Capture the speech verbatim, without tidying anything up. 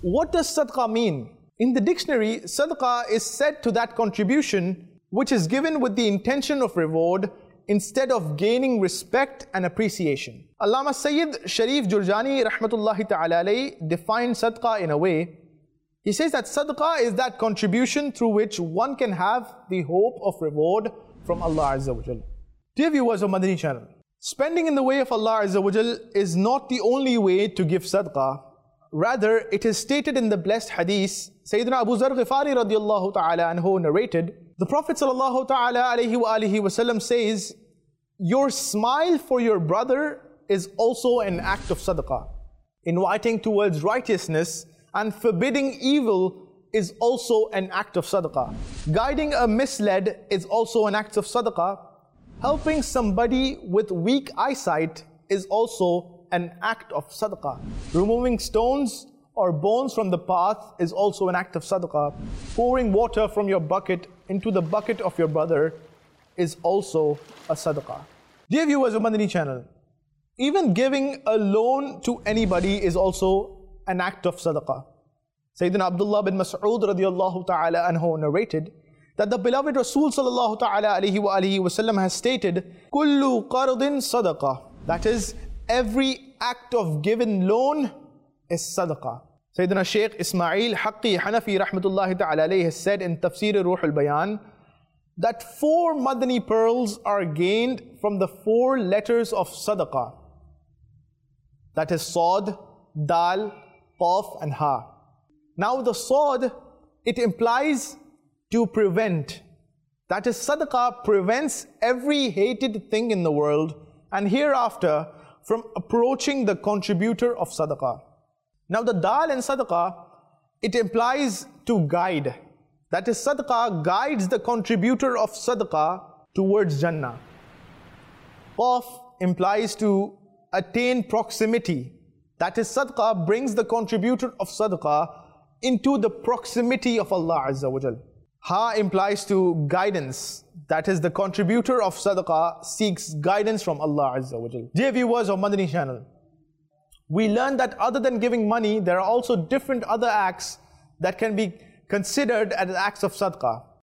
What does sadaqah mean? In the dictionary, sadaqah is said to that contribution which is given with the intention of reward instead of gaining respect and appreciation. Allama Sayyid Sharif Jurjani rahmatullahi ta'ala alayhi defines sadaqah in a way. He says that sadaqah is that contribution through which one can have the hope of reward from Allah Azza wa Jal. Dear viewers of Madani channel, spending in the way of Allah Azza wa Jal is not the only way to give sadaqah. Rather, it is stated in the blessed hadith, Sayyidina Abu Zar Ghifari radiallahu ta'ala anhu narrated, the Prophet sallallahu ta'ala alayhi wa alihi wasallam says, your smile for your brother is also an act of sadaqah. Inviting towards righteousness and forbidding evil is also an act of sadaqah. Guiding a misled is also an act of sadaqah. Helping somebody with weak eyesight is also an act of sadaqah. Removing stones or bones from the path is also an act of sadaqah. Pouring water from your bucket into the bucket of your brother is also a sadaqah. Dear viewers of Madani channel, even giving a loan to anybody is also an act of sadaqah. Sayyidina Abdullah bin Mas'ud radiallahu ta'ala anhu narrated that the beloved Rasul sallallahu ta'ala alayhi wa alihi wasallam has stated, Kullu qardin sadaqah. That is, every act of given loan is sadaqah. Sayyidina Shaykh Ismail Haqqi Hanafi rahmatullahi ta'ala alayhi has said in Tafsir Ruhul Bayan that four Madani pearls are gained from the four letters of sadaqah. That is Sod, Dal, Qaf and Ha. Now the Sod, it implies to prevent. That is, sadaqah prevents every hated thing in the world and hereafter from approaching the contributor of sadaqah. Now the Dal in sadaqah, it implies to guide. That is, sadaqah guides the contributor of sadaqah towards Jannah. Qaf implies to attain proximity. That is, sadaqah brings the contributor of sadaqah into the proximity of Allah Azza wa Jal. Ha implies to guidance. That is, the contributor of sadaqah seeks guidance from Allah Azza wa Jal. Dear viewers of Madani channel, we learned that other than giving money, there are also different other acts that can be considered as acts of sadaqah.